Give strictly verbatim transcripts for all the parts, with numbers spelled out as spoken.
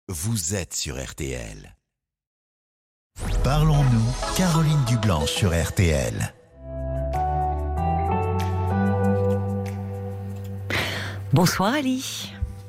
Vous êtes sur R T L. Parlons-nous, Caroline Dublanche sur R T L. Bonsoir Ali.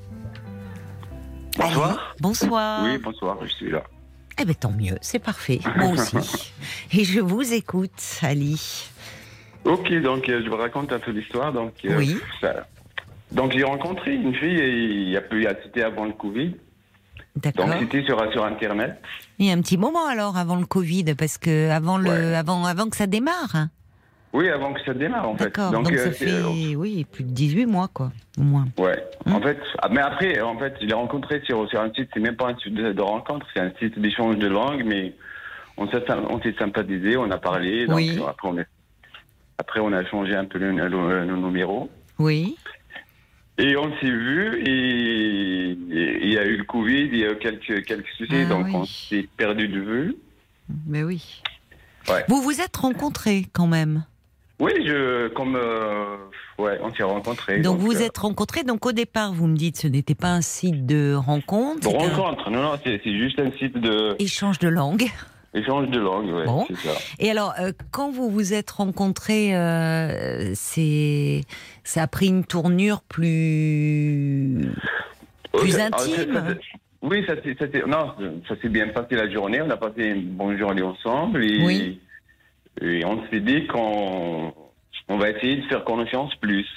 Bonsoir. Ali, bonsoir. Oui, bonsoir, je suis là. Eh bien tant mieux, c'est parfait, moi aussi. Et je vous écoute, Ali. Ok, donc euh, je vous raconte un peu l'histoire. Donc, euh, Oui. ça- donc j'ai rencontré une fille, et il y a peu, c'était avant le Covid. D'accord. Donc c'était sur, sur Internet. Il y a un petit moment alors avant le Covid, parce que avant, le, Ouais. avant, avant que ça démarre. hein. Oui, avant que ça démarre en fait. D'accord, donc, euh, ça c'est- fait euh, oui, plus de dix-huit mois quoi, au moins. Ouais, Hmm. en fait, ah, mais après, en fait, je l'ai rencontré sur, sur un site, c'est même pas un site de, de rencontre, c'est un site d'échange de langue, mais on s'est, on s'est sympathisé, on a parlé, donc Oui. euh, après, on est, après on a changé un peu le- le- nos numéros. Oui, Et on s'est vu et et il y a eu le Covid, il y a eu quelques, quelques soucis, Ah donc oui. on s'est perdu de vue. mais oui. Ouais. Vous vous êtes rencontrés quand même. Oui, je, comme, euh, ouais, on s'est rencontrés. Donc, vous euh, êtes rencontrés. Donc au départ, vous me dites, ce n'était pas un site de rencontre, de c'était un rencontre, non, non, c'est c'est juste un site de échange de langue. échange de langue, ouais, Bon. c'est ça. Et alors, euh, quand vous vous êtes rencontrés, euh, c'est, ça a pris une tournure plus, plus Ok, intime. alors, ça- ça- oui, ça s'est, ça s'est- non, ça s'est bien passé la journée, on a passé une bonne journée ensemble et, Oui. et on s'est dit qu'on on va essayer de faire connaissance plus.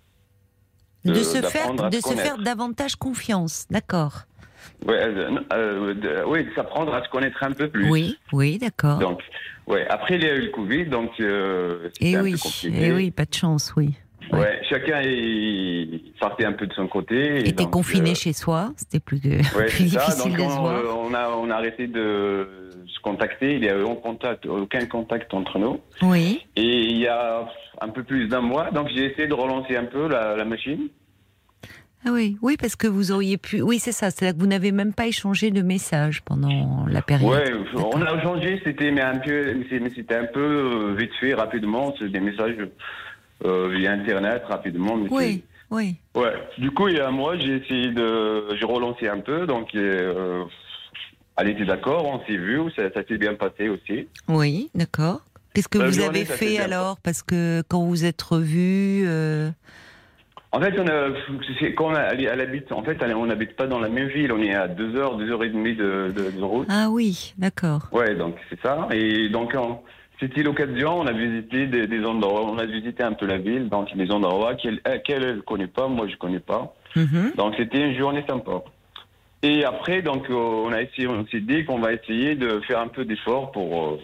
de, de- se faire, d'apprendre à de se se faire connaître. davantage confiance. D'accord. Ouais, euh, euh, de- oui, de s'apprendre à se connaître un peu plus. Oui, oui, d'accord. Donc, ouais. Après, il y a eu le Covid, donc euh, c'était Et un oui, peu compliqué. et oui, pas de chance, oui. Ouais, chacun est partait un peu de son côté. et Était donc, confiné euh, chez soi, c'était plus, ouais, plus c'est ça. difficile Donc, de se on, voir. euh, on a on a arrêté de se contacter. Il y a eu aucun contact, aucun contact entre nous. Oui, Et il y a un peu plus d'un mois, donc j'ai essayé de relancer un peu la, la machine. ah oui, oui, parce que vous auriez pu. Oui, c'est ça. C'est là que vous n'avez même pas échangé de messages pendant la période. Ouais, D'accord. on a changé, c'était mais un peu, mais c'était un peu euh, vite fait, rapidement, c'est des messages euh, via internet rapidement. Mais Oui, oui. c'est- ouais. Du coup, il y a un mois, j'ai essayé de, j'ai relancé un peu, donc euh, elle était d'accord, on s'est vu, ça, ça s'est bien passé aussi. Oui, d'accord. Qu'est-ce que La vous journée, avez ça s'est fait bien alors? Parce que quand vous êtes revus, euh, En fait, on a, c'est, quand on a- elle, elle habite, en fait, elle- on n'habite pas dans la même ville, on est à deux heures, deux heures et demie de, de, de route. ah oui, d'accord. Ouais, donc c'est ça. Et donc on- c'était l'occasion, on a visité des, des endroits, on a visité un peu la ville, donc des endroits qu'elle euh, qu'elle ne connaît pas, moi je connais pas. Mhm. Donc c'était une journée sympa. Et après, donc euh, on a essayé, on s'est dit qu'on va essayer de faire un peu d'effort pour euh,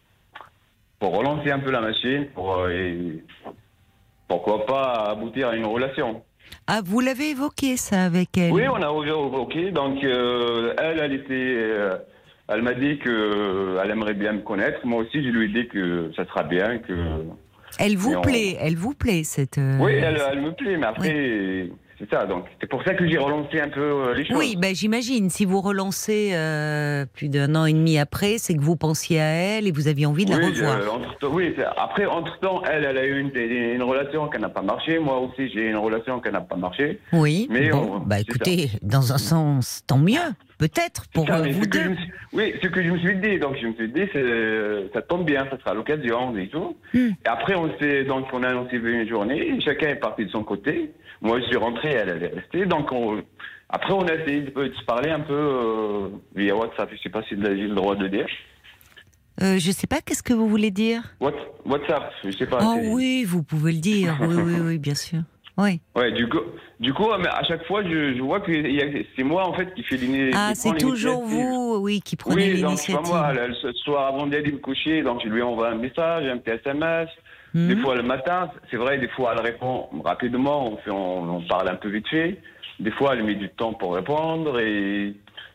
pour relancer un peu la machine, pour euh, et pourquoi pas aboutir à une relation. Ah, vous l'avez évoqué ça avec elle? Oui, on a ok. Donc euh, elle, elle était, euh, elle m'a dit que euh, elle aimerait bien me connaître. Moi aussi, je lui ai dit que ça sera bien, que. Elle vous Mais on- plaît, elle vous plaît cette. euh, Oui, elle, elle me plaît, mais après, c'est ça. Donc c'est pour ça que j'ai relancé un peu euh, les choses. Oui, ben j'imagine. Si vous relancez euh, plus d'un an et demi après, c'est que vous pensiez à elle et vous aviez envie de la Oui, revoir. je- entre- oui, c'est- après, entre-temps, elle, elle a eu une, une relation qui n'a pas marché. Moi aussi, j'ai une relation qui n'a pas marché. Oui. Mais bon, on- bah c'est écoutez, dans un sens, tant mieux, peut-être pour Ça, euh, mais vous ce que je deux. me suis- oui, ce que je me suis dit. Donc, je me suis dit, c'est, ça tombe bien, ça sera l'occasion et tout. Hmm. Et après, on s'est, donc, on a, on s'est vu une journée, et chacun est parti de son côté. Moi, je suis rentré, elle, elle est restée. Donc, on- après, on a essayé de, de se parler un peu euh, via WhatsApp. Je sais pas si j'ai le droit de le dire. Euh, je sais pas, qu'est-ce que vous voulez dire? What- WhatsApp, je sais pas. Oh c'est- oui, vous pouvez le dire. Oui, oui, oui, bien sûr. Oui. Ouais, du coup, du coup, mais à chaque fois, je, je vois que il y a- c'est moi en fait qui fais l'initiative. Ah, c'est toujours vous, oui, qui prenez Oui, donc je sais pas l'initiative. moi, le, ce soir avant d'aller me coucher, donc je lui envoie un message, un petit S M S. Mhm. Des fois le matin, c'est vrai, des fois elle répond rapidement, on, fait, on, on parle un peu vite fait. Des fois elle met du temps pour répondre et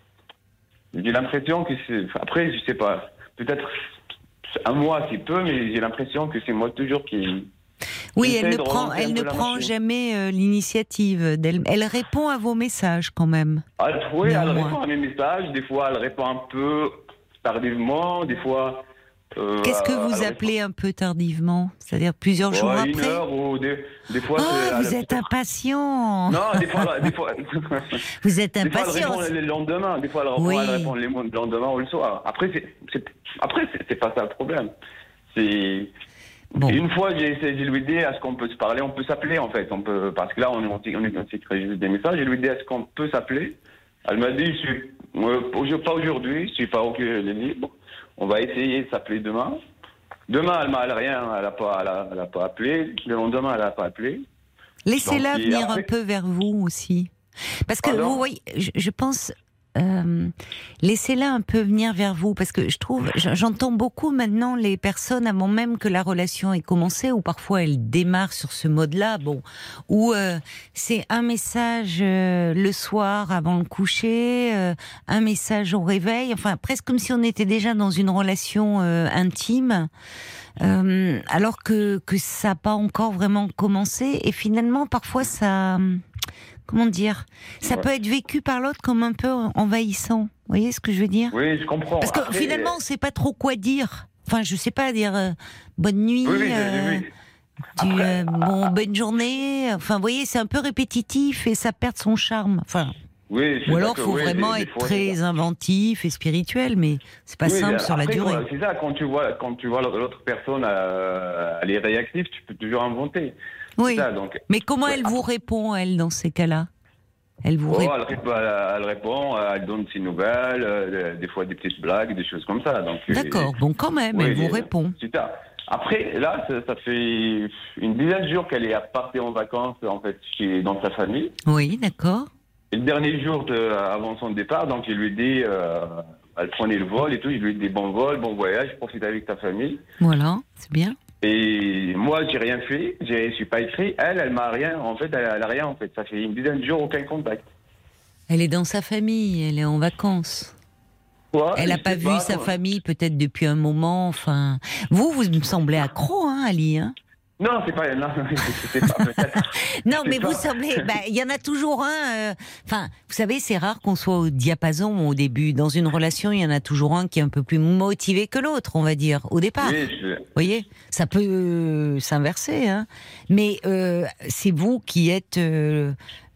j'ai l'impression que c'est. Après, je sais pas, peut-être un mois c'est peu, mais j'ai l'impression que c'est moi toujours qui. Oui, J'essaie elle ne de prend, relancer un elle peu ne la prend machine. jamais euh, l'initiative. d'elle. Elle répond à vos messages quand même. Elle, oui, elle Néanmoins. répond à mes messages, des fois elle répond un peu tardivement, des fois Euh, Qu'est-ce que à- vous à- appelez un peu tardivement? C'est-à-dire plusieurs jours Ouais, après? une heure ou des, des fois. c'est Oh, à vous la- êtes impatient. Non, des fois, des fois. Vous êtes Des fois, elle impatient. répond le lendemain. Des fois, elle répond, Oui. elle répond le lendemain ou le soir. Après, c'est, c'est, après, c'est, c'est pas ça le problème. C'est Bon. une fois, j'ai essayé de lui dire est-ce qu'on peut se parler, on peut s'appeler en fait, on peut, parce que là, on est, on est, on s'écrit juste des messages. J'ai lui dit est-ce qu'on peut s'appeler. Elle m'a dit je suis, euh, pas aujourd'hui, je suis pas ok, elle est libre. On va essayer de s'appeler demain. Demain, elle m'a elle a rien, elle a pas, elle a, elle a pas appelé. Le lendemain, elle a pas appelé. Laissez-la Donc, et venir après- un peu vers vous aussi. Parce que Pardon vous voyez, je, je pense, euh, laissez-la un peu venir vers vous. Parce que je trouve, j'entends beaucoup maintenant les personnes avant même que la relation ait commencé, ou parfois elles démarrent sur ce mode-là, bon, où euh, c'est un message euh, le soir avant le coucher, euh, un message au réveil, enfin presque comme si on était déjà dans une relation euh, intime. Euh, alors que, que ça n'a pas encore vraiment commencé, et finalement parfois ça, comment dire, ça Ouais. peut être vécu par l'autre comme un peu envahissant. Vous voyez ce que je veux dire? Oui, je comprends. Parce que Après, finalement on ne sait pas trop quoi dire. Enfin, je sais pas dire euh, bonne nuit, Oui, oui, euh, oui, oui. du, Après- euh, bon, bonne journée. Enfin, vous voyez, c'est un peu répétitif et ça perd son charme. Enfin, Oui, je suis ou alors il d'accord, faut oui, vraiment des- des être fois, c'est très ça. inventif et spirituel, mais c'est pas Oui, simple mais sur la après, durée. voilà, c'est ça, quand tu vois, quand tu vois l'autre personne, euh, elle est réactive, tu peux toujours inventer. Oui. C'est ça, donc. Mais comment Ouais. elle vous répond, elle, dans ces cas-là? Elle vous Oh, répond. elle, répond, elle, elle répond, elle donne ses nouvelles, euh, des fois des petites blagues, des choses comme ça. Donc, D'accord, bon, quand même, oui, elle vous euh, répond. C'est ça. Après, là, ça, ça fait une dizaine de jours qu'elle est partie en vacances, en fait, chez, dans sa famille. Oui, d'accord. Et le dernier jour de, avant son départ, donc, il lui dit, euh, elle prenait le vol et tout, il lui dit bon vol, bon voyage, profite avec ta famille. Voilà, c'est bien. Et moi, j'ai rien fait, j'ai- je suis pas écrit. Elle, elle m'a rien. En fait, elle, elle a rien. En fait, ça fait une dizaine de jours aucun contact. Elle est dans sa famille, elle est en vacances. Ouais, Elle n'a je pas sais vu sa quoi. famille peut-être depuis un moment. Enfin, vous, vous me semblez accro, hein, Ali. Hein Non, c'est pas. Non, c'est pas peut-être. non, C'est mais pas- vous semblez. bah, Il y en a toujours un. euh, Enfin, vous savez, c'est rare qu'on soit au diapason au début. Dans une relation, il y en a toujours un qui est un peu plus motivé que l'autre, on va dire, au départ. Oui, je- Vous voyez, ça peut euh, s'inverser, hein. Mais euh, c'est vous qui êtes euh,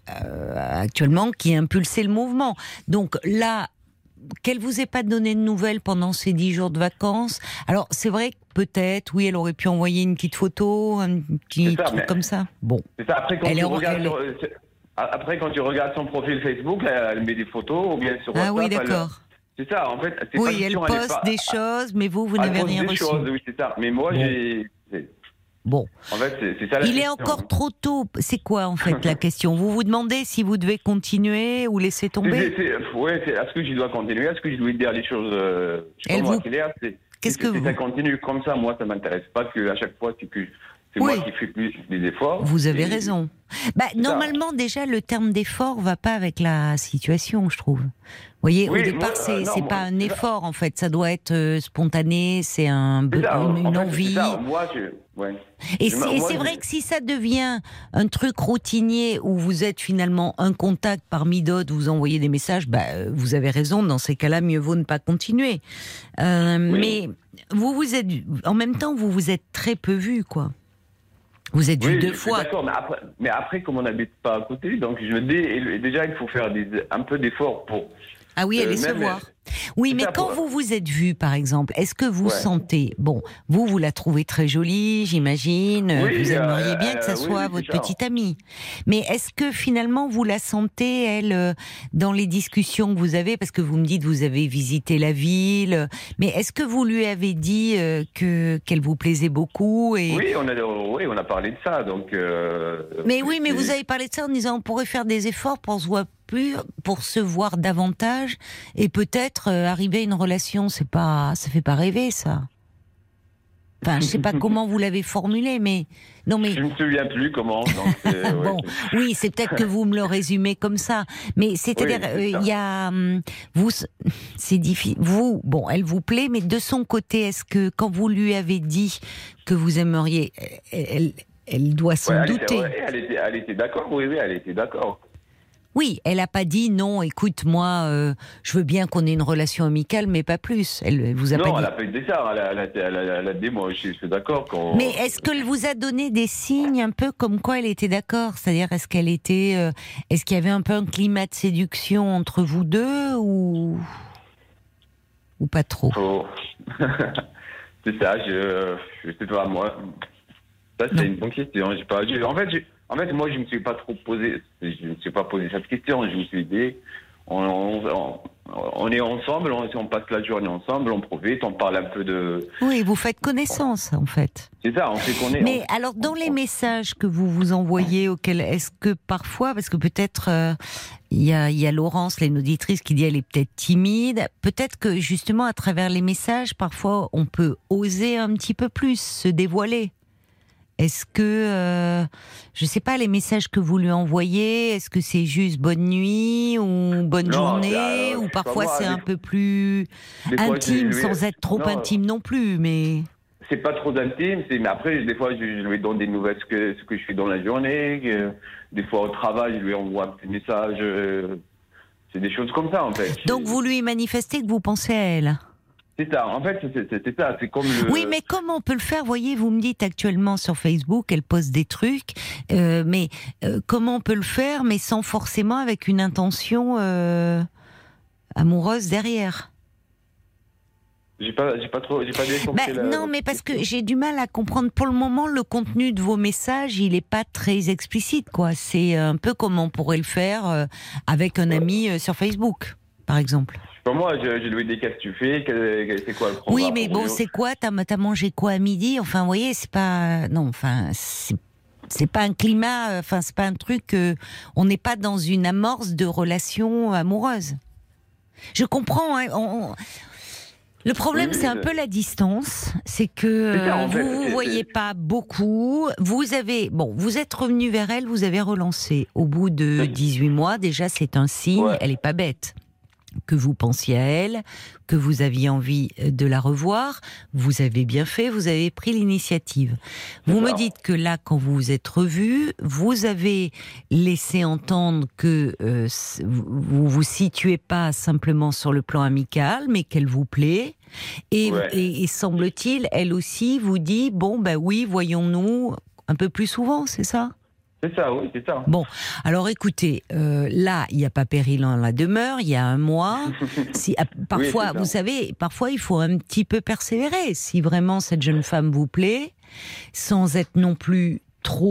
euh, actuellement qui impulsez le mouvement. Donc là, qu'elle vous ait pas donné de nouvelles pendant ces dix jours de vacances. Alors c'est vrai que peut-être, oui, elle aurait pu envoyer une petite photo, un petit C'est ça, truc mais- comme ça. Bon, c'est ça. Après, quand Elle tu est- regardes. elle sur- euh, c'est- Après, quand tu regardes son profil Facebook, elle, elle met des photos ou bien sur WhatsApp. ah oui, elle- d'accord. C'est ça. En fait, c'est pas Oui, une elle question, est poste pas- des choses, mais vous, vous elle n'avez poste rien des reçu. choses, oui, c'est ça. Mais moi, Bon. j'ai. c'est- Bon. En fait, c'est c'est ça la Il est question. encore trop tôt. C'est quoi en fait la question? Vous vous demandez si vous devez continuer ou laisser C'est- tomber? c'est- c'est- ouais, c'est- est-ce que je dois continuer? Est-ce que je dois dire les choses euh, je sais Elle pas moi, vous- claires, c'est- Qu'est-ce si- que si vous- ça continue comme ça, moi, ça m'intéresse pas que à chaque fois, c'est que c'est Oui. moi qui fais plus des efforts. Vous avez Et- raison. Bah, ça. normalement, déjà, le terme d'effort va pas avec la situation, je trouve. Vous voyez, Oui, au départ, moi, c'est euh, non, c'est moi, pas un c'est ça. effort, en fait. Ça doit être euh, spontané, c'est un, C'est be- ça, une, en une fait, envie. c'est ça. Moi, je, ouais. Et Je- c'est et moi, c'est je- vrai que si ça devient un truc routinier où vous êtes finalement un contact parmi d'autres, vous envoyez des messages, bah, euh, vous avez raison, dans ces cas-là, mieux vaut ne pas continuer. Euh, Oui. Mais vous vous êtes, en même temps, vous vous êtes très peu vu, quoi. Vous êtes vu Oui, deux je suis fois. D'accord, mais après, mais après, comme on n'habite pas à côté, donc je me dis, et- et déjà, il faut faire des, un peu d'efforts pour. Ah oui, Euh, allez se même- voir. Oui, c'est mais ça, quand pour- vous vous êtes vu, par exemple, est-ce que vous Ouais. sentez, bon, vous, vous la trouvez très jolie, j'imagine, euh, Oui, vous aimeriez euh, bien que ça euh, oui, soit oui, votre c'est ça. petite amie. Mais est-ce que finalement vous la sentez, elle, euh, dans les discussions que vous avez, parce que vous me dites vous avez visité la ville, euh, mais est-ce que vous lui avez dit euh, que qu'elle vous plaisait beaucoup et... Oui, on a, oui, on a parlé de ça, donc. euh, Mais oui, mais c'est- vous avez parlé de ça en disant on pourrait faire des efforts pour se voir plus, pour se voir davantage et peut-être euh, arriver à une relation. C'est pas, ça fait pas rêver ça. Enfin, je sais pas comment vous l'avez formulé, mais non, mais Je me souviens plus comment. Donc, euh, ouais, bon, c'est- oui, c'est peut-être que vous me le résumez comme ça, mais c'est-à-dire, Oui, c'est euh, ça. il y a, hum, vous, c'est difficile. Vous, bon, elle vous plaît, mais de son côté, est-ce que quand vous lui avez dit que vous aimeriez, elle, elle, elle doit s'en Ouais, elle douter. était, ouais, elle était, elle était d'accord, oui, oui, elle était d'accord. Oui, elle n'a pas dit non, écoute, moi, euh, je veux bien qu'on ait une relation amicale, mais pas plus. Elle, elle vous a Non, pas elle dit. a pas dit ça. Elle a, elle a, elle a, elle a dit, moi, je suis, je suis d'accord. Quand... Mais est-ce qu'elle vous a donné des signes un peu comme quoi elle était d'accord? C'est-à-dire, est-ce qu'elle était, euh, est-ce qu'il y avait un peu un climat de séduction entre vous deux ou ou pas trop? Oh. C'est ça, je, je sais pas, moi. Ça, c'est Non. une bonne question. J'ai pas, j'ai- en, fait, j'ai- en fait, moi, je me suis pas trop posé, je me suis pas posé cette question. Je me suis dit, on, on, on- on est ensemble, on, on passe la journée ensemble, on profite, on parle un peu de. Oui, vous faites connaissance, en fait. C'est ça, on sait qu'on est. Mais on- alors, dans on- les messages que vous vous envoyez, auxquels est-ce que parfois, parce que peut-être euh, il y a, il y a Laurence, l'auditrice, qui dit elle est peut-être timide. Peut-être que justement, à travers les messages, parfois, on peut oser un petit peu plus se dévoiler. Est-ce que, euh, je sais pas, les messages que vous lui envoyez, est-ce que c'est juste bonne nuit ou bonne Non, journée, c'est, euh, ou je sais parfois pas moi, c'est un des- peu plus des fois, je intime, lui- sans être trop non, intime non plus, mais... C'est pas trop intime, c'est, mais après, des fois, je, je lui donne des nouvelles, ce que, ce que je fais dans la journée. Que, des fois, au travail, je lui envoie un petit message. euh, c'est des choses comme ça, en fait. Donc vous lui manifestez que vous pensez à elle. C'est ça, en fait, c'est, c'est, c'est ça, c'est comme le... Oui, mais comment on peut le faire? Voyez, vous me dites actuellement sur Facebook, elle poste des trucs, euh, mais euh, comment on peut le faire, mais sans forcément avec une intention euh, amoureuse derrière? J'ai pas, j'ai pas trop, j'ai pas bien Bah, compris la- non, mais parce que j'ai du mal à comprendre. Pour le moment, le contenu de vos messages, il n'est pas très explicite, quoi. C'est un peu comme on pourrait le faire euh, avec un ami euh, sur Facebook, par exemple. Pour moi, je, je lui dis qu'est-ce que tu fais, quel- c'est quoi le programme. Oui, mais bon, c'est quoi? T'as, t'as mangé quoi à midi? Enfin, vous voyez, c'est pas... Non, enfin, c'est... C'est pas un climat, enfin, c'est pas un truc... euh, on n'est pas dans une amorce de relation amoureuse. Je comprends, hein, on- on- le problème, Oui, c'est un je- peu la distance. C'est que C'est ça, en euh, fait, vous vous c'est- voyez c'est- pas beaucoup. Vous avez, bon, vous êtes revenu vers elle, vous avez relancé. Au bout de Oui. dix-huit mois, déjà, c'est un signe. Ouais. Elle est pas bête. Que vous pensiez à elle, que vous aviez envie de la revoir, vous avez bien fait, vous avez pris l'initiative. Vous C'est me ça. dites que là, quand vous vous êtes revus, vous avez laissé entendre que euh, c- vous vous vous situez pas simplement sur le plan amical, mais qu'elle vous plaît. Et, Ouais. et, et semble-t-il, elle aussi vous dit, bon, ben oui, voyons-nous un peu plus souvent, c'est ça ? C'est ça, oui, c'est ça. Bon, alors écoutez, euh, là, il n'y a pas péril en la demeure, il y a un mois. Si, ah, parfois, c'est ça. vous savez, parfois, il faut un petit peu persévérer. Si vraiment cette jeune femme vous plaît, sans être non plus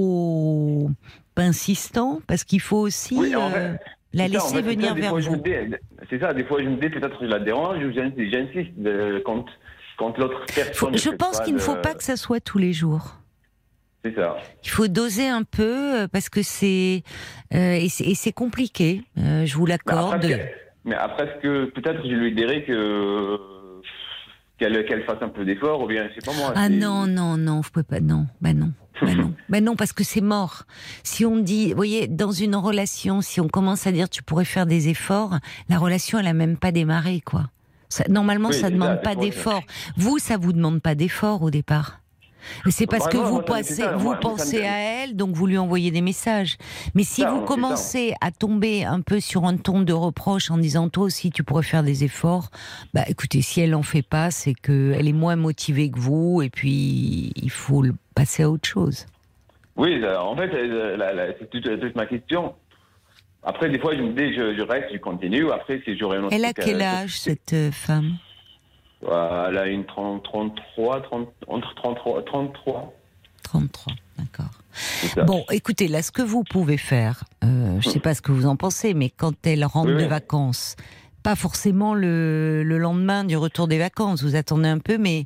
trop insistant, parce qu'il faut aussi Oui, en euh, fait, la c'est ça, en laisser fait, c'est venir ça, des vers fois, je vous. me dis- C'est ça, des fois, je me dis peut-être que je la dérange, ou j'insiste, j'insiste euh, quand, quand l'autre Faut- personne... ne je fait pense pas qu'il ne faut de- pas que ça soit tous les jours. C'est ça. Il faut doser un peu, euh, parce que c'est... euh, et c'est et c'est compliqué, euh, je vous Mais l'accorde. après, que- mais après, est-ce que peut-être je lui dirais que qu'elle qu'elle fasse un peu d'effort, ou bien, je sais pas moi. Ah c'est- non, non, non, vous pouvez pas, non, bah non, bah non, bah non, parce que c'est mort. Si on dit, vous voyez, dans une relation, si on commence à dire tu pourrais faire des efforts, la relation elle a même pas démarré, quoi. Ça, normalement, Oui, ça c'est demande ça, pas des fois, d'efforts. Vous, ça vous demande pas d'efforts au départ. Mais c'est parce Bah, que moi, vous, moi, ça me- c'est passez, ça, vous moi, moi, ça me pensez fait- à elle, donc vous lui envoyez des messages. Mais si Ça, vous c'est ça. commencez à tomber un peu sur un ton de reproche en disant toi aussi tu pourrais faire des efforts, bah écoutez, si elle en fait pas, c'est que elle est moins motivée que vous, et puis il faut le passer à autre chose. Oui, euh, en fait, euh, la- la- c'est toute, toute ma question. Après, des fois, je me dis, je, je reste, je continue. Après, si j'aurais un autre Elle a truc, quel euh, âge cette euh, femme? euh, Elle a une trente, trente-trois, trente, entre trente-trois, trente-trois. trente-trois, d'accord. C'est ça. Bon, écoutez, là, ce que vous pouvez faire, euh, je ne sais pas ce que vous en pensez, mais quand elle rentre Oui, de oui. vacances, pas forcément le, le lendemain du retour des vacances, vous attendez un peu, mais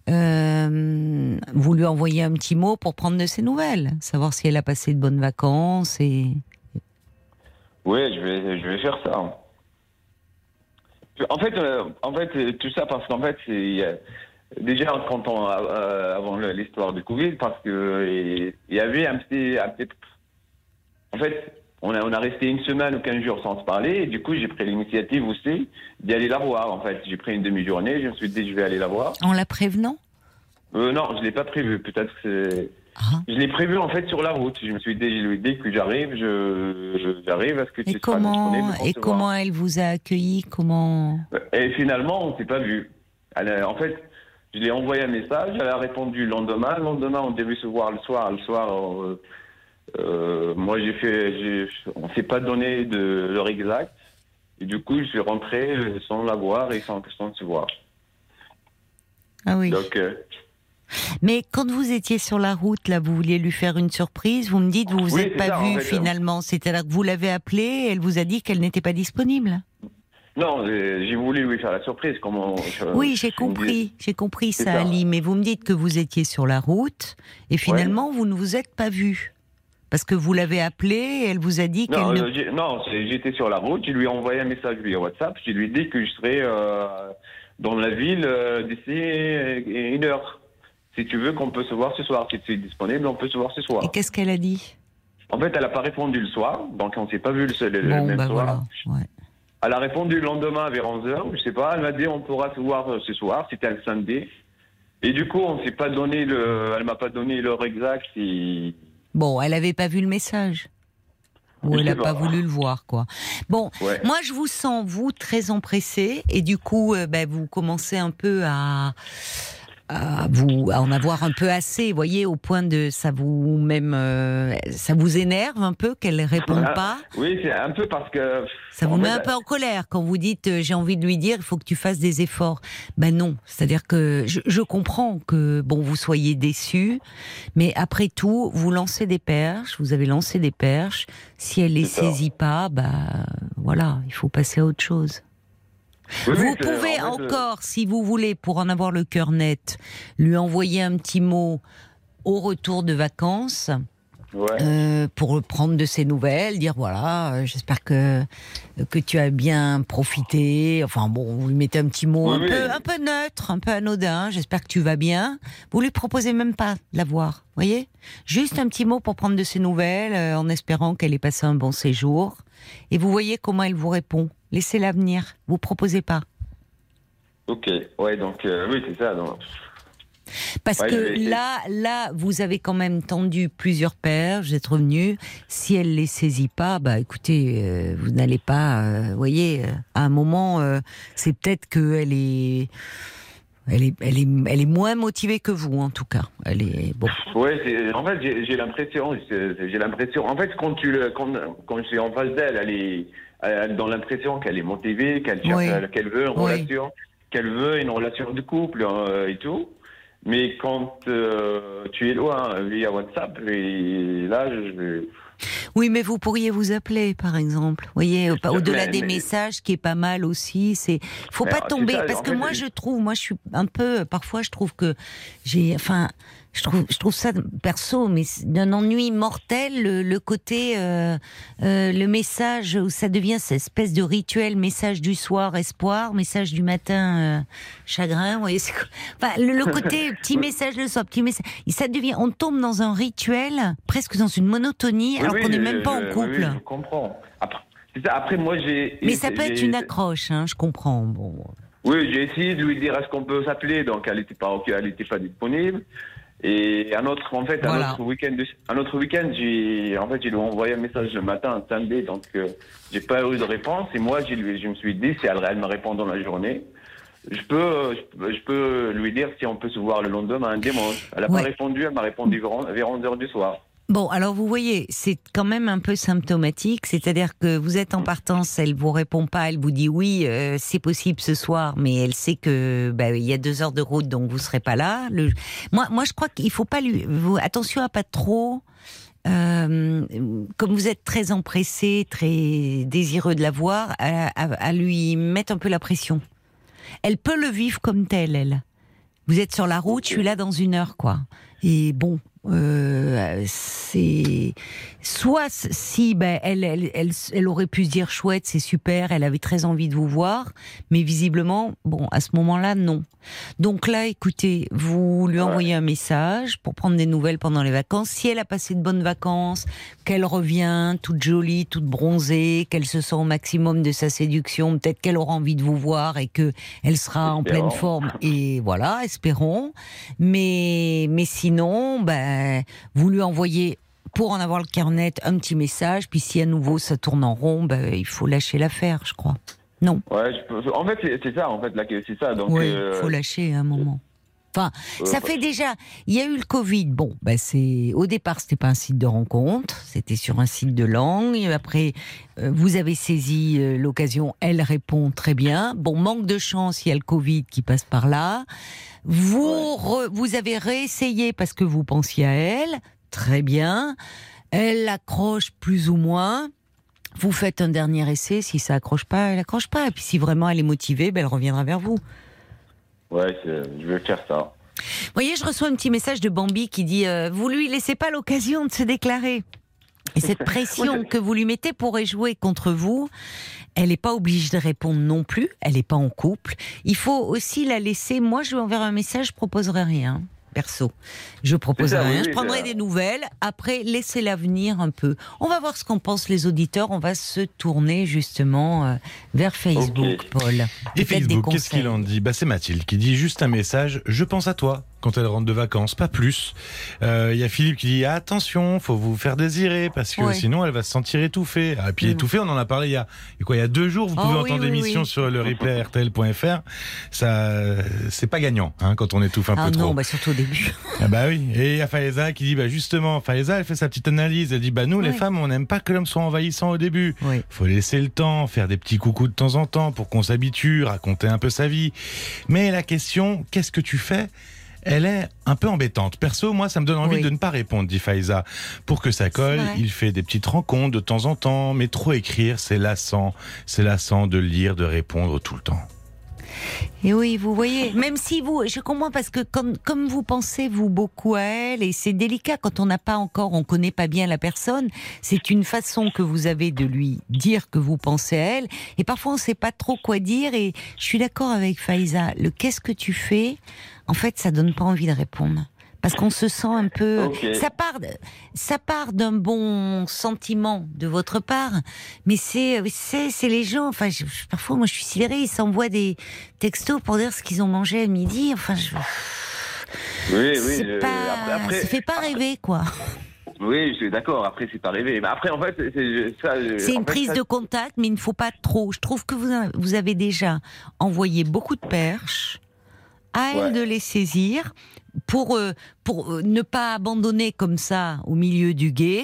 euh, vous lui envoyez un petit mot pour prendre de ses nouvelles, savoir si elle a passé de bonnes vacances et... Oui, je vais, je vais faire ça. En fait, euh, en fait, euh, tout ça parce qu'en fait, c'est euh, déjà quand on euh, avant le- l'histoire du Covid, parce que euh, il y avait un petit, un petit. En fait, on a on a resté une semaine ou quinze jours sans se parler, et du coup, j'ai pris l'initiative aussi d'y aller la voir. En fait, j'ai pris une demi-journée, je me suis dit je vais aller la voir. En la prévenant? Euh, non, je l'ai pas prévu. Peut-être que c'est. Ah. Je l'ai prévu en fait sur la route. Je me suis dit, je lui ai dit que j'arrive, je, je- j'arrive, est-ce que tu Et seras comment, disponible pour et se comment voir? elle vous a accueilli? Comment? Et finalement, on s'est pas vu. Elle a- en fait, je lui ai envoyé un message, elle a répondu le lendemain. Le lendemain, on devait se voir le soir. Le soir, euh, euh, moi j'ai fait, j'ai, on s'est pas donné de l'heure exacte. Et du coup, je suis rentré euh, sans la voir et sans, sans se voir. Ah oui. Donc, euh, Mais quand vous étiez sur la route, là, vous vouliez lui faire une surprise, vous me dites, vous vous Oui, êtes c'est pas ça, en vu fait. finalement. C'est-à-dire que vous l'avez appelée et elle vous a dit qu'elle n'était pas disponible. non, j'ai j'ai voulu lui faire la surprise. Comment, je- Oui, j'ai je me dis- compris, j'ai compris C'est ça, ça. Ali. Mais vous me dites que vous étiez sur la route et finalement vous ne vous êtes pas vu parce que vous l'avez appelée et elle vous a dit qu'elle Non, ne. euh, j'ai- non, c'est- j'étais sur la route, je lui ai envoyé un message via WhatsApp, je lui ai dit que je serais euh, dans la ville euh, d'ici euh, une heure. Si tu veux qu'on peut se voir ce soir, si tu es disponible, on peut se voir ce Et soir. qu'est-ce qu'elle a dit? En fait, elle n'a pas répondu le soir, donc on s'est pas vu le, le- le Bon, même bah soir. voilà. Ouais. Elle a répondu le lendemain vers onze heures, je sais pas, elle m'a dit on pourra se voir euh, ce soir, c'était un samedi. Et du coup, on s'est pas donné le, elle m'a pas donné l'heure exacte et... Bon, elle avait pas vu le message. Ou Je elle sais n'a pas pas. voulu le voir, quoi. Bon, Ouais. moi je vous sens, vous, très empressé, et du coup, euh, ben, vous commencez un peu à, à, vous, à en avoir un peu assez, vous voyez, au point de ça vous même euh, ça vous énerve un peu qu'elle ne réponde Ah, pas. Oui, c'est un peu parce que... Ça vous en met fait, un peu en colère quand vous dites euh, j'ai envie de lui dire il faut que tu fasses des efforts. Ben non, c'est-à-dire que je, je comprends que bon vous soyez déçus, mais après tout vous lancez des perches, vous avez lancé des perches. Si elle les C'est ça. saisit pas, bah voilà, il faut passer à autre chose. oui, Vous oui, c'est- pouvez en fait, euh, encore, si vous voulez, pour en avoir le cœur net, lui envoyer un petit mot au retour de vacances. Ouais. Euh, pour prendre de ses nouvelles, dire voilà, euh, j'espère que que tu as bien profité. Enfin bon, vous lui mettez un petit mot Oui, un oui. peu un peu neutre, un peu anodin. J'espère que tu vas bien. Vous lui proposez même pas de la voir, voyez. Juste un petit mot pour prendre de ses nouvelles, euh, en espérant qu'elle ait passé un bon séjour. Et vous voyez comment elle vous répond. Laissez-la venir. Vous proposez pas. Ok, ouais, donc euh, oui, c'est ça. Donc... Parce Ouais, que j'avais essayé. là, là, vous avez quand même tendu plusieurs perches, vous êtes revenu. Si elle les saisit pas, bah écoutez, euh, vous n'allez pas, euh, vous voyez, euh, à un moment, euh, c'est peut-être qu'elle est, elle est, elle est, elle est moins motivée que vous, en tout cas. Elle est bon. Ouais, c'est- en fait, j'ai j'ai l'impression, c'est- j'ai l'impression, en fait, quand tu le, quand, quand je suis en face d'elle, elle est, elle a dans l'impression qu'elle est motivée, qu'elle cherche, Oui. qu'elle veut une Oui. relation, qu'elle veut une relation de couple euh, et tout. Mais quand euh, tu es loin via WhatsApp, et là, je, Oui, mais vous pourriez vous appeler, par exemple. Vous voyez, au- au-delà Mais- des mais- messages, qui est pas mal aussi. C'est, faut Mais pas alors, c'est tomber, ça, parce en que fait, moi, je- je trouve, moi, je suis un peu, parfois, je trouve que j'ai, enfin, je trouve, je trouve ça perso, mais c'est d'un ennui mortel, le, le côté, euh, euh, le message où ça devient cette espèce de rituel, message du soir, espoir, message du matin, euh, chagrin. Vous voyez, c'est quoi enfin, le, le côté petit message le soir, petit message, ça devient, on tombe dans un rituel, presque dans une monotonie, Oui, alors oui, qu'on n'est je- même pas en je- oui, couple. oui, je comprends. Après, c'est ça, après moi, j'ai. Mais ça peut être j'ai- une accroche, hein, je comprends. Bon. Oui, j'ai essayé de lui dire est-ce qu'on peut s'appeler, donc elle n'était pas, elle était pas disponible. Et un autre, en fait, un Voilà. autre week-end, de- un autre week-end, j'ai, en fait, j'ai lui envoyé un message le matin, un samedi, donc euh, j'ai pas eu de réponse. Et moi, j'ai lui- je me suis dit, si elle, elle me répond dans la journée, je peux, je, peux- je peux lui dire si on peut se voir le lendemain, un dimanche. Elle a Ouais. pas répondu, elle m'a répondu vers, vers onze heures du soir. Bon, alors vous voyez, c'est quand même un peu symptomatique, c'est-à-dire que vous êtes en partance, elle vous répond pas, elle vous dit oui, euh, c'est possible ce soir, mais elle sait que bah, il y a deux heures de route, donc vous serez pas là. Le... Moi, moi, je crois qu'il faut pas lui, vous... attention à pas trop. Euh, comme vous êtes très empressé, très désireux de la voir, à, à- à lui mettre un peu la pression. Elle peut le vivre comme tel, elle. Vous êtes sur la route, je suis là dans une heure, quoi. Et bon, euh, c'est soit si ben elle, elle elle elle aurait pu se dire chouette, c'est super, elle avait très envie de vous voir, mais visiblement bon à ce moment-là non. Donc là, écoutez, vous lui envoyez un message pour prendre des nouvelles pendant les vacances. Si elle a passé de bonnes vacances, qu'elle revient toute jolie, toute bronzée, qu'elle se sent au maximum de sa séduction, peut-être qu'elle aura envie de vous voir et que elle sera en Espérons. pleine forme. Et voilà, espérons. Mais mais sinon, ben ben, vous lui envoyez, pour en avoir le cœur net, un petit message, puis si à nouveau ça tourne en rond, ben, il faut lâcher l'affaire, je crois. Non. Ouais, je peux- en fait, c'est, c'est ça, en fait, là, que- c'est ça. Donc, Oui, il euh, faut lâcher à un moment. Enfin, euh, ça fait déjà. Il y a eu le Covid. Bon, ben c'est au départ, c'était pas un site de rencontre, c'était sur un site de langue. Et après, euh, vous avez saisi euh, l'occasion. Elle répond très bien. Bon, manque de chance, il y a le Covid qui passe par là. Vous, re- vous avez réessayé parce que vous pensiez à elle. Très bien. Elle accroche plus ou moins. Vous faites un dernier essai. Si ça accroche pas, elle accroche pas. Et puis si vraiment elle est motivée, ben elle reviendra vers vous. ouais, c'est- je vais faire ça. Vous voyez, je reçois un petit message de Bambi qui dit euh, vous lui laissez pas l'occasion de se déclarer. Et cette pression que vous lui mettez pourrait jouer contre vous. Elle n'est pas obligée de répondre non plus. Elle n'est pas en couple. Il faut aussi la laisser. Moi, je lui enverrai un message. Je proposerai rien. Perso, je proposerai C'est ça, oui, rien. oui, je prendrai c'est- des nouvelles. Après, laissez-la venir un peu. On va voir ce qu'en pensent les auditeurs. On va se tourner justement euh, vers Facebook, Ok. Paul. Et Peut-être des Facebook, qu'est-ce conseils. qu'il en dit? Bah, c'est Mathilde qui dit juste un message. Je pense à toi quand elle rentre de vacances, pas plus. Il euh, y a Philippe qui dit attention, faut vous faire désirer parce que Ouais. sinon elle va se sentir étouffée. Ah, et puis Mm. étouffée, on en a parlé il y a, il y a quoi, il y a deux jours. Vous Oh, pouvez oui, entendre oui, l'émission oui. sur le replay R T L point F R. Ça, c'est pas gagnant hein, quand on étouffe un Ah peu non, trop. bah surtout au début. Ah bah oui. Et il y a Faïza qui dit bah justement, Faïza elle fait sa petite analyse. Elle dit bah nous les Ouais. femmes on n'aime pas que l'homme soit envahissant au début. Oui. Faut laisser le temps, faire des petits coucous de temps en temps pour qu'on s'habitue, raconter un peu sa vie. Mais la question, qu'est-ce que tu fais ? Elle est un peu embêtante. Perso, moi, ça me donne envie Oui. de ne pas répondre, dit Faïza. Pour que ça colle, C'est vrai. il fait des petites rencontres de temps en temps, mais trop écrire, c'est lassant. C'est lassant de lire, de répondre tout le temps. Et oui, vous voyez, même si vous, je comprends parce que comme, comme vous pensez vous beaucoup à elle, et c'est délicat quand on n'a pas encore, on connaît pas bien la personne, c'est une façon que vous avez de lui dire que vous pensez à elle, et parfois on sait pas trop quoi dire, et je suis d'accord avec Faïza, le qu'est-ce que tu fais, en fait ça donne pas envie de répondre. Parce qu'on se sent un peu... Ok. Ça part, de- ça part d'un bon sentiment de votre part, mais c'est, c'est, c'est les gens... Enfin, je- je- parfois, moi, je suis sidérée. Ils s'envoient des textos pour dire ce qu'ils ont mangé à midi. Enfin, je... Oui, oui. c'est je- pas... après, après- ça fait pas rêver, quoi. Oui, je suis d'accord. Après, c'est pas arrivé. Mais après, en fait, c'est c'est- ça. je- C'est en une fait, prise ça- de contact, mais il ne faut pas trop. Je trouve que vous, a- vous avez déjà envoyé beaucoup de perches. À elle Ouais. de les saisir pour, euh, pour euh, ne pas abandonner comme ça au milieu du gué.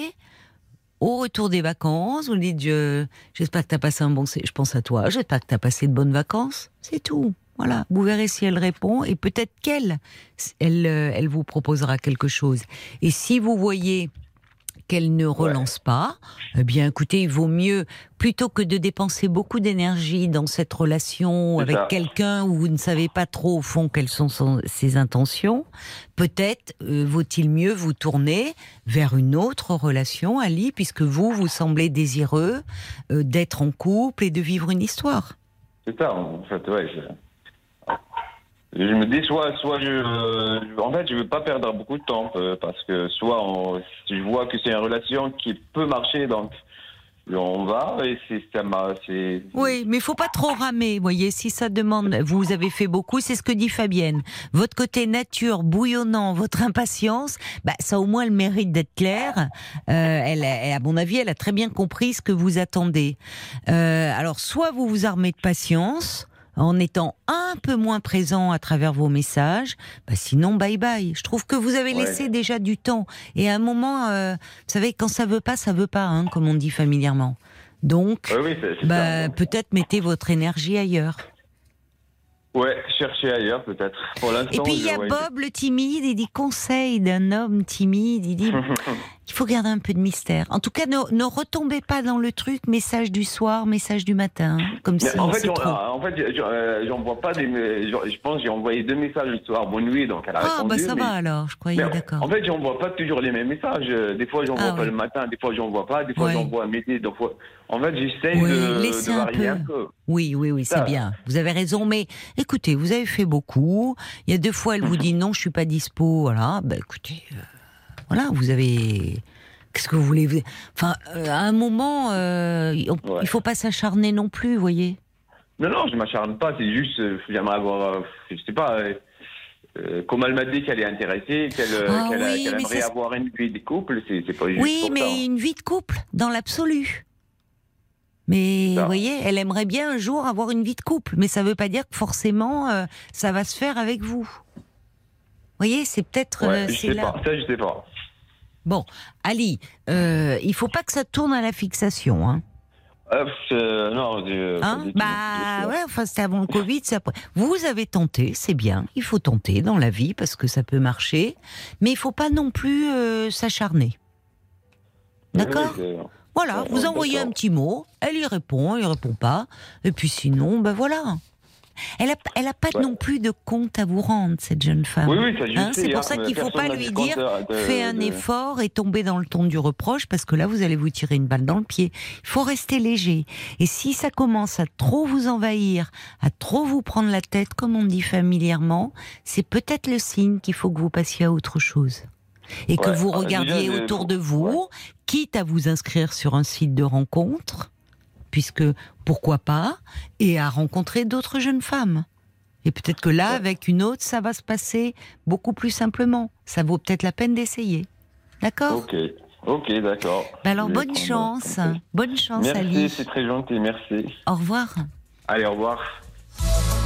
Au retour des vacances, vous lui dites je, j'espère que tu as passé un bon sé- je pense à toi, j'espère que tu as passé de bonnes vacances. C'est tout. Voilà, vous verrez si elle répond et peut-être qu'elle elle, euh, elle vous proposera quelque chose. Et si vous voyez qu'elle ne relance pas, eh bien écoutez, il vaut mieux, plutôt que de dépenser beaucoup d'énergie dans cette relation C'est avec ça. quelqu'un où vous ne savez pas trop au fond quelles sont son- ses intentions, peut-être euh, vaut-il mieux vous tourner vers une autre relation, Ali, puisque vous, vous semblez désireux euh, d'être en couple et de vivre une histoire. C'est ça, en fait, ouais. Je, je me dis, soit, soit je. euh, en fait, je veux pas perdre beaucoup de temps, euh, parce que soit on, si je vois que c'est une relation qui peut marcher, donc on va, et si ça m'a. c'est- Oui, mais il faut pas trop ramer, vous voyez, si ça demande, vous avez fait beaucoup, c'est ce que dit Fabienne. Votre côté nature bouillonnant, votre impatience, bah, ça a au moins le mérite d'être clair. Euh, elle, a- à mon avis, elle a très bien compris ce que vous attendez. Euh, alors, soit vous vous armez de patience, en étant un peu moins présent à travers vos messages, bah sinon bye bye. Je trouve que vous avez Ouais. laissé déjà du temps. Et à un moment, euh, vous savez, quand ça veut pas, ça veut pas, hein, comme on dit familièrement. Donc, Ouais, oui, c'est c'est bah, ça. peut-être mettez votre énergie ailleurs. Ouais, chercher ailleurs, peut-être. Pour l'instant. Et puis il y a je- ouais, Bob le timide, il dit conseil d'un homme timide, il dit il faut garder un peu de mystère. En tout cas, ne, ne retombez pas dans le truc message du soir, message du matin, comme Mais si en fait, c'est j'en- trop. en fait, je- euh, j'envoie pas des. Je je pense que j'ai envoyé deux messages le soir, bonne nuit, donc elle a Ah répondu. bah ça mais- va alors, je croyais mais d'accord. En fait, j'envoie pas toujours les mêmes messages. Euh, Des fois, j'envoie Ah pas oui. le matin, des fois, j'envoie pas, des fois, Ouais. j'envoie à midi. Donc, fois- en fait, j'essaye Oui, de, laissez de un varier peu. un peu. Oui, oui, oui, c'est Ça. bien. Vous avez raison, mais écoutez, vous avez fait beaucoup. Il y a deux fois, elle vous dit non, je suis pas dispo. Voilà, bah écoutez, euh, voilà, vous avez. Qu'est-ce que vous voulez vous- Enfin, euh, à un moment, euh, on- Ouais. il faut pas s'acharner non plus, vous voyez. Non, non, je m'acharne pas. C'est juste, euh, j'aimerais avoir, euh, je sais pas, euh, euh, comme elle m'a dit qu'elle est intéressée, qu'elle euh, Ah qu'elle a- oui, qu'elle mais aimerait ça- avoir une vie de couple, c'est c'est pas juste Oui, pour ça. mais une vie de couple, dans l'absolu. Mais Ça. vous voyez, elle aimerait bien un jour avoir une vie de couple, mais ça ne veut pas dire que forcément euh, ça va se faire avec vous. Vous voyez, c'est peut-être Ouais, euh, je c'est sais là. pas, ça je sais pas. Bon, Ali, euh, il faut pas que ça tourne à la fixation, hein. Euh, euh, non, euh, Hein pas du tout, bien bah sûr. ouais, enfin c'était avant le Covid, c'est après. Vous avez tenté, c'est bien, il faut tenter dans la vie parce que ça peut marcher, mais il faut pas non plus euh, s'acharner. D'accord ? Oui, oui, Voilà, Ouais, vous ouais, envoyez d'accord. un petit mot, elle y répond, elle y répond pas, et puis sinon, ben voilà. Elle a, elle a pas Ouais. non plus de compte à vous rendre, cette jeune femme. Oui, oui, ça, je Hein, sais, c'est pour hein, ça mais qu'il faut personne pas m'a lui dit dire compte de- fais un de- effort et tomber dans le ton du reproche, parce que là, vous allez vous tirer une balle dans le pied. Il faut rester léger. Et si ça commence à trop vous envahir, à trop vous prendre la tête, comme on dit familièrement, c'est peut-être le signe qu'il faut que vous passiez à autre chose. Et que Ouais, vous euh, regardiez déjà, autour euh, de vous, ouais. quitte à vous inscrire sur un site de rencontre, puisque pourquoi pas, et à rencontrer d'autres jeunes femmes. Et peut-être que là, Ouais. avec une autre, ça va se passer beaucoup plus simplement. Ça vaut peut-être la peine d'essayer. D'accord ? Ok, ok, d'accord. Ben alors, Je vais bonne prendre chance. conseil. Bonne chance, Merci, Ali. c'est très gentil, merci. Au revoir. Allez, au revoir.